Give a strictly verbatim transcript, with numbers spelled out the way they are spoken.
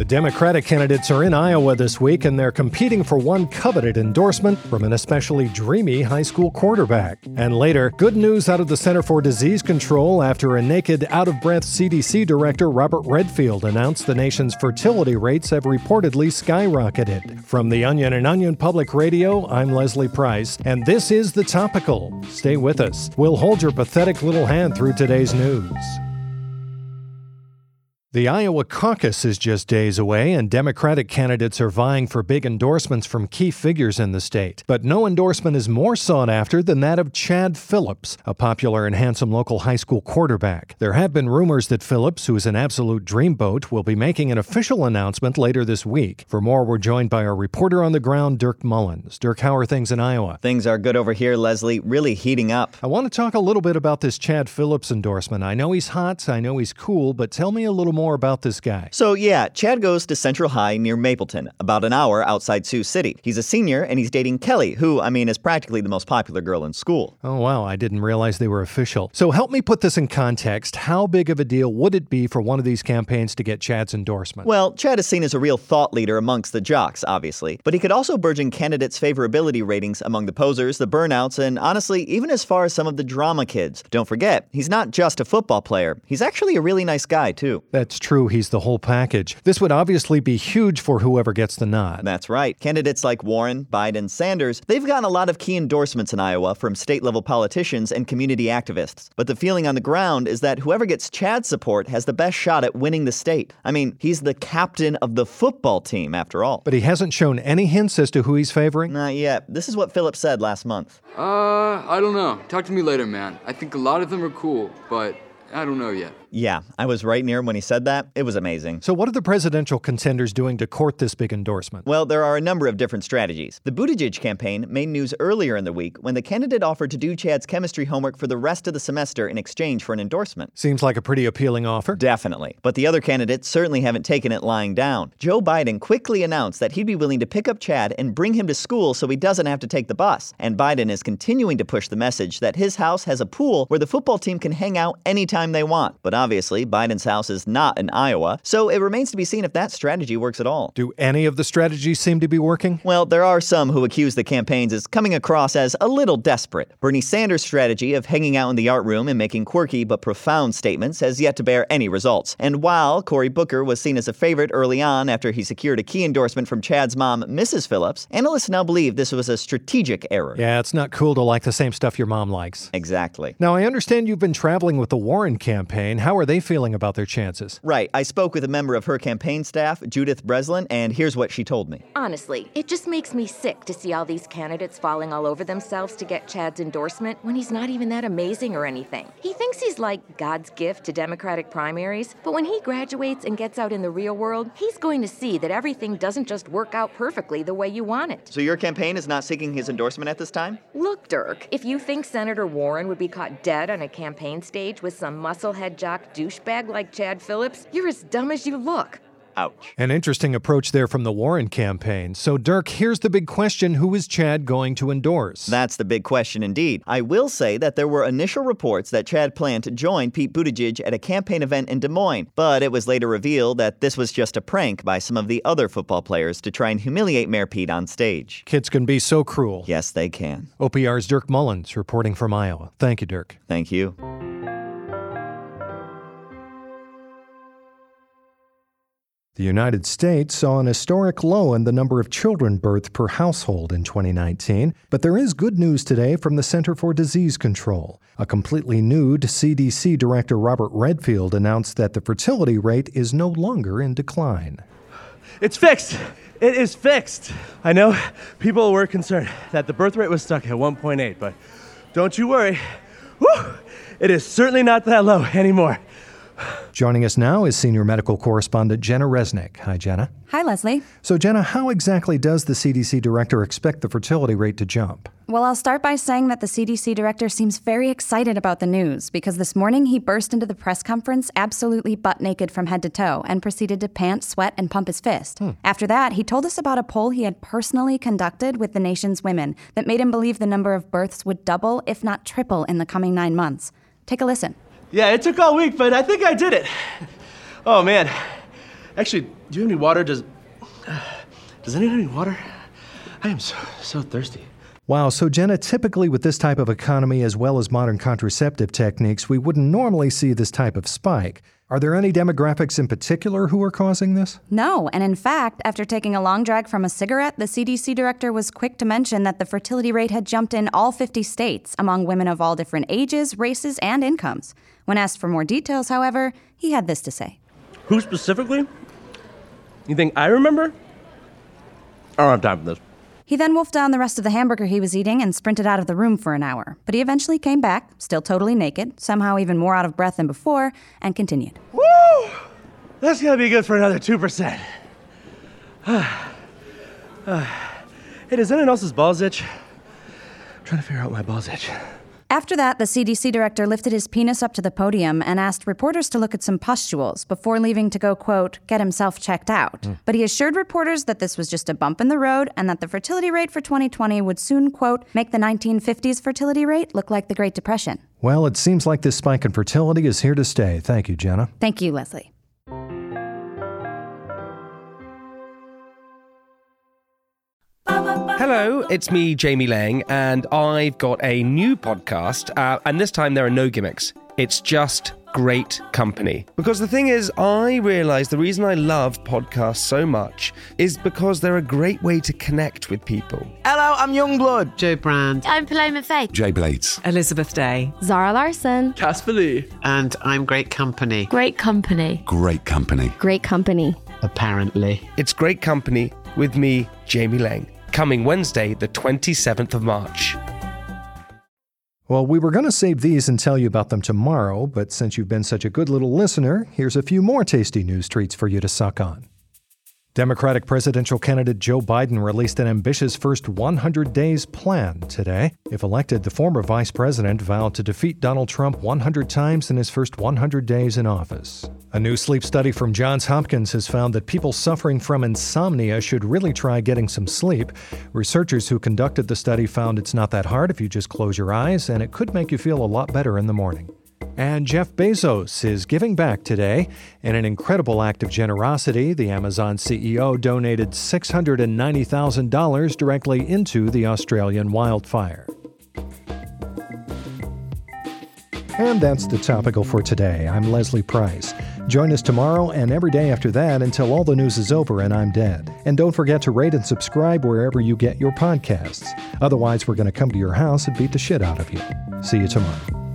Democratic candidates are in Iowa this week, and they're competing for one coveted endorsement from an especially dreamy high school quarterback. And later, good news out of the Center for Disease Control after a naked, out-of-breath C D C director, Robert Redfield, announced the nation's fertility rates have reportedly skyrocketed. From The Onion and Onion Public Radio, I'm Leslie Price, and this is The Topical. Stay with us. We'll hold your pathetic little hand through today's news. The Iowa caucus is just days away, and Democratic candidates are vying for big endorsements from key figures in the state. But no endorsement is more sought after than that of Chad Phillips, a popular and handsome local high school quarterback. There have been rumors that Phillips, who is an absolute dreamboat, will be making an official announcement later this week. For more, we're joined by our reporter on the ground, Dirk Mullins. Dirk, how are things in Iowa? Things are good over here, Leslie, really heating up. I want to talk a little bit about this Chad Phillips endorsement. I know he's hot, I know he's cool, but tell me a little more more about this guy. So yeah, Chad goes to Central High near Mapleton, about an hour outside Sioux City. He's a senior and he's dating Kelly, who, I mean, is practically the most popular girl in school. Oh wow, I didn't realize they were official. So help me put this in context. How big of a deal would it be for one of these campaigns to get Chad's endorsement? Well, Chad is seen as a real thought leader amongst the jocks, obviously, but he could also burgeon candidates' favorability ratings among the posers, the burnouts, and honestly, even as far as some of the drama kids. Don't forget, he's not just a football player. He's actually a really nice guy, too. That's true. He's the whole package. This would obviously be huge for whoever gets the nod. That's right. Candidates like Warren, Biden, Sanders, they've gotten a lot of key endorsements in Iowa from state-level politicians and community activists. But the feeling on the ground is that whoever gets Chad's support has the best shot at winning the state. I mean, he's the captain of the football team, after all. But he hasn't shown any hints as to who he's favoring? Not yet. This is what Phillips said last month. Uh, I don't know. Talk to me later, man. I think a lot of them are cool, but I don't know yet. Yeah, I was right near him when he said that. It was amazing. So what are the presidential contenders doing to court this big endorsement? Well, there are a number of different strategies. The Buttigieg campaign made news earlier in the week when the candidate offered to do Chad's chemistry homework for the rest of the semester in exchange for an endorsement. Seems like a pretty appealing offer. Definitely. But the other candidates certainly haven't taken it lying down. Joe Biden quickly announced that he'd be willing to pick up Chad and bring him to school so he doesn't have to take the bus. And Biden is continuing to push the message that his house has a pool where the football team can hang out anytime they want. But obviously, Biden's house is not in Iowa, so it remains to be seen if that strategy works at all. Do any of the strategies seem to be working? Well, there are some who accuse the campaigns as coming across as a little desperate. Bernie Sanders' strategy of hanging out in the art room and making quirky but profound statements has yet to bear any results. And while Cory Booker was seen as a favorite early on after he secured a key endorsement from Chad's mom, Missus Phillips, analysts now believe this was a strategic error. Yeah, it's not cool to like the same stuff your mom likes. Exactly. Now, I understand you've been traveling with the Warren campaign. How are they feeling about their chances? Right. I spoke with a member of her campaign staff, Judith Breslin, and here's what she told me. Honestly, it just makes me sick to see all these candidates falling all over themselves to get Chad's endorsement when he's not even that amazing or anything. He thinks he's like God's gift to Democratic primaries, but when he graduates and gets out in the real world, he's going to see that everything doesn't just work out perfectly the way you want it. So your campaign is not seeking his endorsement at this time? Look, Dirk, if you think Senator Warren would be caught dead on a campaign stage with some musclehead jock douchebag like Chad Phillips, you're as dumb as you look. Ouch. An interesting approach there from the Warren campaign. So, Dirk, here's the big question. Who is Chad going to endorse? That's the big question indeed. I will say that there were initial reports that Chad planned to join Pete Buttigieg at a campaign event in Des Moines, but it was later revealed that this was just a prank by some of the other football players to try and humiliate Mayor Pete on stage. Kids can be so cruel. Yes, they can. O P R's Dirk Mullins reporting from Iowa. Thank you, Dirk. Thank you. The United States saw an historic low in the number of children birthed per household in twenty nineteen, but there is good news today from the Center for Disease Control. A completely nude C D C Director Robert Redfield announced that the fertility rate is no longer in decline. It's fixed. It is fixed. I know people were concerned that the birth rate was stuck at one point eight, but don't you worry. Woo! It is certainly not that low anymore. Joining us now is senior medical correspondent Jenna Resnick. Hi, Jenna. Hi, Leslie. So, Jenna, how exactly does the C D C director expect the fertility rate to jump? Well, I'll start by saying that the C D C director seems very excited about the news because this morning he burst into the press conference absolutely butt naked from head to toe and proceeded to pant, sweat, and pump his fist. Hmm. After that, he told us about a poll he had personally conducted with the nation's women that made him believe the number of births would double, if not triple, in the coming nine months. Take a listen. Yeah, it took all week, but I think I did it. Oh, man. Actually, do you have any water? Does, uh, does anyone have any water? I am so, so thirsty. Wow, so Jenna, typically with this type of economy as well as modern contraceptive techniques, we wouldn't normally see this type of spike. Are there any demographics in particular who are causing this? No, and in fact, after taking a long drag from a cigarette, the C D C director was quick to mention that the fertility rate had jumped in all fifty states among women of all different ages, races, and incomes. When asked for more details, however, he had this to say. Who specifically? You think I remember? I don't have time for this. He then wolfed down the rest of the hamburger he was eating and sprinted out of the room for an hour. But he eventually came back, still totally naked, somehow even more out of breath than before, and continued. Woo! That's gonna be good for another two percent. Hey, does anyone else's balls itch? I'm trying to figure out my balls itch. After that, the C D C director lifted his penis up to the podium and asked reporters to look at some pustules before leaving to go, quote, get himself checked out. Mm. But he assured reporters that this was just a bump in the road and that the fertility rate for twenty twenty would soon, quote, make the nineteen fifties fertility rate look like the Great Depression. Well, it seems like this spike in fertility is here to stay. Thank you, Jenna. Thank you, Leslie. Hello, it's me, Jamie Lang, and I've got a new podcast, uh, and this time there are no gimmicks. It's just great company. Because the thing is, I realise the reason I love podcasts so much is because they're a great way to connect with people. Hello, I'm Youngblood. Joe Brand. I'm Paloma Faith. Jay Blades. Elizabeth Day. Zara Larson. Casper Lee. And I'm Great Company. Great company. Great company. Great company. Apparently. It's great company with me, Jamie Lang. Coming Wednesday, the twenty-seventh of March. Well, we were going to save these and tell you about them tomorrow, but since you've been such a good little listener, here's a few more tasty news treats for you to suck on. Democratic presidential candidate Joe Biden released an ambitious first one hundred days plan today. If elected, the former vice president vowed to defeat Donald Trump one hundred times in his first one hundred days in office. A new sleep study from Johns Hopkins has found that people suffering from insomnia should really try getting some sleep. Researchers who conducted the study found it's not that hard if you just close your eyes, and it could make you feel a lot better in the morning. And Jeff Bezos is giving back today. In an incredible act of generosity, the Amazon C E O donated six hundred ninety thousand dollars directly into the Australian wildfire. And that's the Topical for today. I'm Leslie Price. Join us tomorrow and every day after that until all the news is over and I'm dead. And don't forget to rate and subscribe wherever you get your podcasts. Otherwise, we're going to come to your house and beat the shit out of you. See you tomorrow.